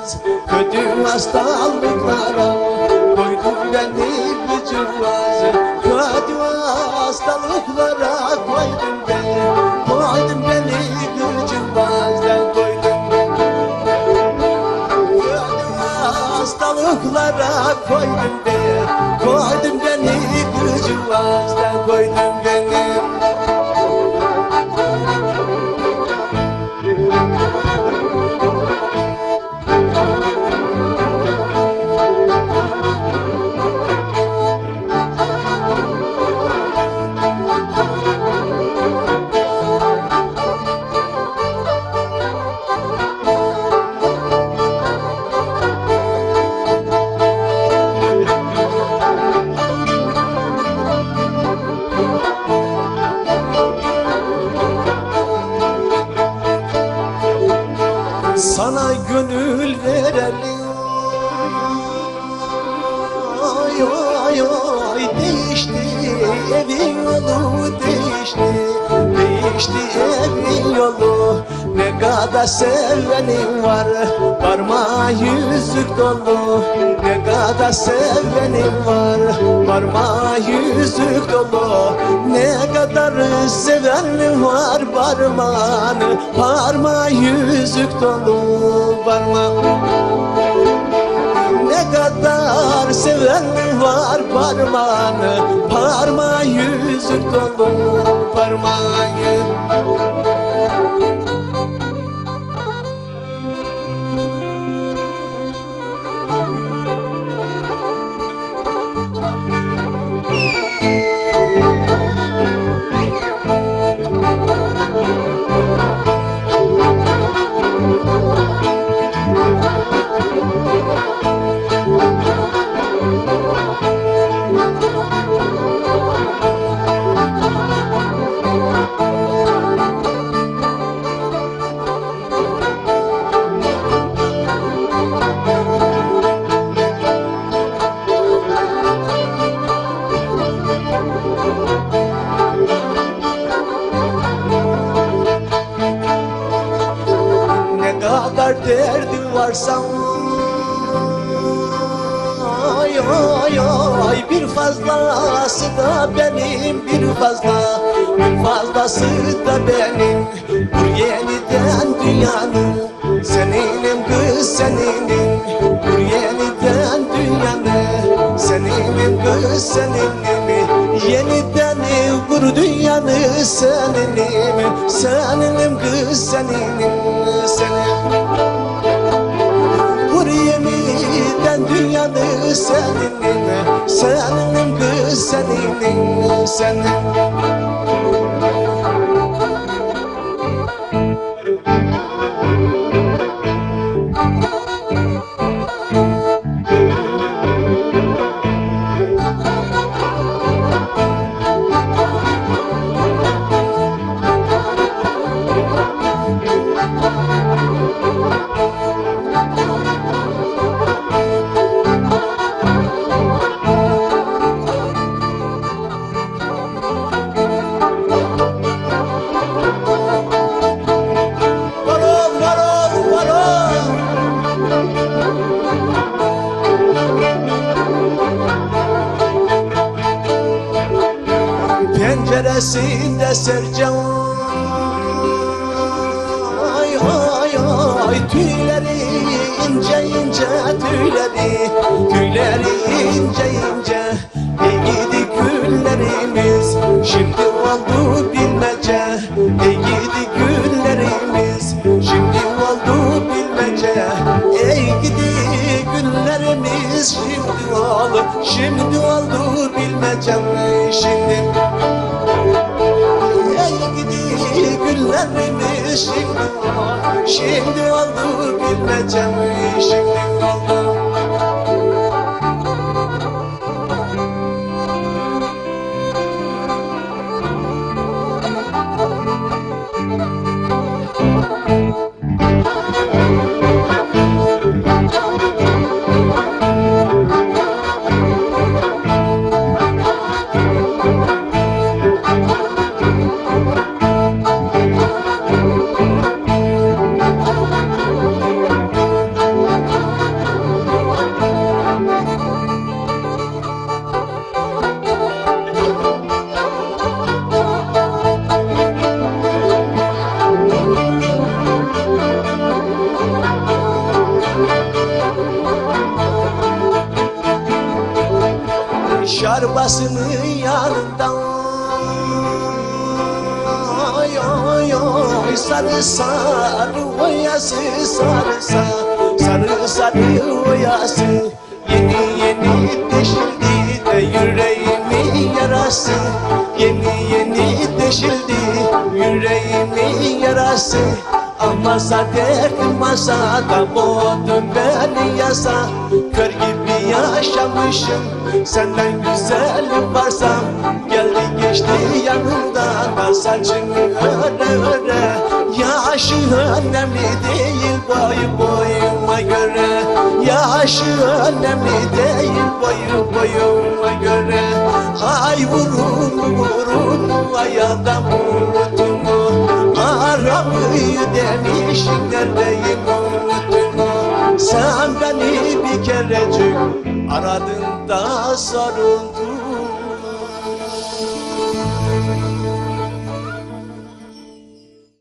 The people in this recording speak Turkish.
çıkmaz. Kötü hastalıklara koydun beni çıkmaz. Kötü hastalıklara koydun beni, koydun beni çıkmazdan koydun. Kötü hastalıklara koydun beni, koydun beni çıkmazdan koydun beni. Sana gönül verelim, ay ay ay, değişti evin yolu, değişti, değişti evin yolu. Ne kadar sevenim var, parmağı yüzük dolu. Ne kadar sevenim var, parmağı yüzük dolu. Ne kadar sevenim var, parmağı yüzük dolu, parmağı. Ne kadar sevenim var, parmağı yüzük dolu, parmağı. Ne kadar derdi varsa, ay ay ay, bir fazlası da benim, bir fazlası da benim. Bu yeniden dünyanın seninim kız, seninim. Bu yeniden dünyanın seninim kız, seninim. Yeniden kur dünyanı seninim, seninim kız, seninim, senin. Kur yeniden dünyanı seninim, seninim kız, seninim, senin. Penceresinde Sercan, ay ay ay, tüyleri ince ince, tüyleri ince ince. Ey gidi günlerimiz şimdi oldu bilmece, ey gidi günlerimiz şimdi oldu bilmece. Ey gidi günlerimiz şimdi oldu bilmece, şimdi. Ey gidi günlerimiz şimdi oldu bilmece, şimdi oldu. babasının yanında. Oy oy oy sarı sarı oyası sarı sarı sarı sarı oyası yeni yeni deşildi de yüreğimin yarası yeni yeni deşildi yüreğimin yarası masa derdim masada boğdun beni yasa kör gibi yaşamışım senden güzel varsa geldi geçti yanımdan saçını öre öre yaşı önemli değil boyu boyuma göre yaşı önemli değil boyu boyuma göre ay vurun vurun ay adam vurun aramı demişim neredeyim unuttun mu? Sen beni bir kerecik aradın da sarıldın.